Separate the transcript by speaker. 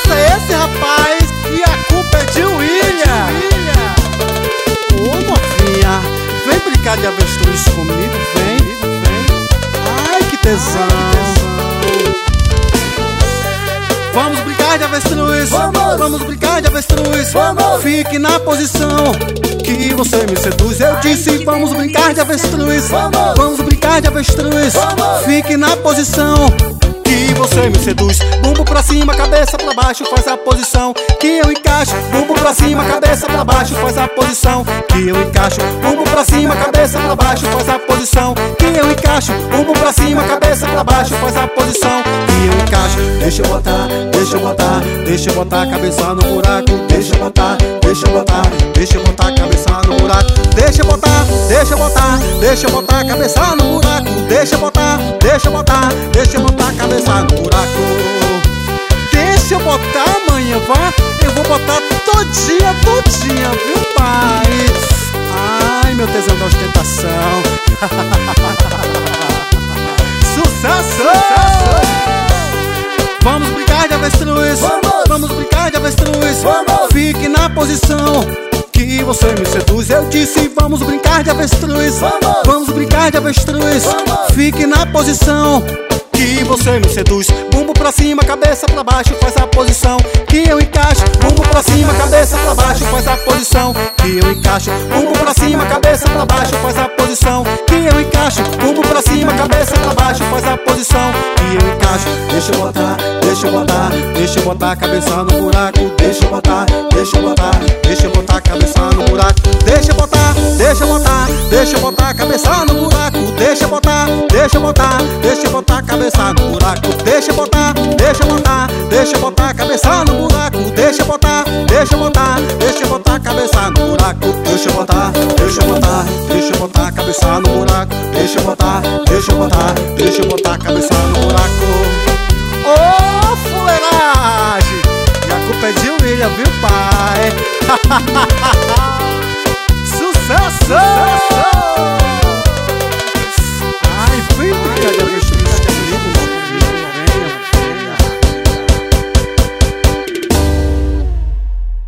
Speaker 1: negócio é esse, rapaz? E a culpa é de William. Ô, novinha, vem brincar de avestruz comigo, vem. Ai, que tesão. Vamos brincar de avestruz, vamos brincar de avestruz. Fique na posição que você me seduz. Eu disse, vamos brincar de avestruz, vamos brincar de avestruz. Fique na posição que você me seduz. Bumbo pra cima, cabeça pra baixo, faz a posição que eu encaixo. Bumbo pra cima, cabeça pra baixo, faz a posição que eu encaixo. Bumbo pra cima, cabeça pra baixo, faz a posição que eu encaixo. Bumbo pra cima, cabeça pra baixo, faz a posição que eu encaixo. Deixa eu botar, deixa eu botar, deixa eu botar a cabeça no buraco. Deixa eu botar, deixa eu botar, deixa eu botar a cabeça no buraco. Deixa eu botar, deixa eu botar, deixa eu botar a cabeça no buraco. Deixa eu botar, deixa eu botar, deixa eu botar a cabeça no buraco. Deixa eu botar, amanhã, vá. Eu vou botar todinha, viu, pai? Ai, meu tesão da ostentação. Sucesso! Vamos brincar de avestruz, vamos brincar de avestruz. Fique na posição que você me seduz. Eu disse, vamos brincar de avestruz, vamos brincar de avestruz. Fique na posição que você me seduz. Bumbo pra cima, cabeça pra baixo, faz a posição que eu encaixo. Bumbo pra cima, cabeça pra baixo, faz a posição que eu encaixo. Bumbo pra cima, cabeça pra baixo, faz a posição que eu encaixo. Bumbo pra cima, cabeça pra baixo, faz a posição que eu encaixo. Deixa eu botar, deixa eu botar, deixa eu botar a cabeça no buraco. Deixa eu botar, deixa eu botar, deixa eu botar a cabeça no buraco. Deixa eu botar, deixa eu botar, deixa eu botar a cabeça no buraco. Deixa eu botar, deixa eu botar, deixa eu botar a cabeça no buraco. Deixa eu botar, deixa eu botar, deixa eu botar a cabeça no buraco. Deixa eu botar, deixa eu botar, deixa eu botar a cabeça no buraco. Deixa eu botar, deixa eu botar, deixa eu botar a cabeça no buraco. Deixa eu botar, deixa eu botar, deixa eu botar a cabeça no buraco. Ô, fuleiragem! E a culpa é de William, viu, pai?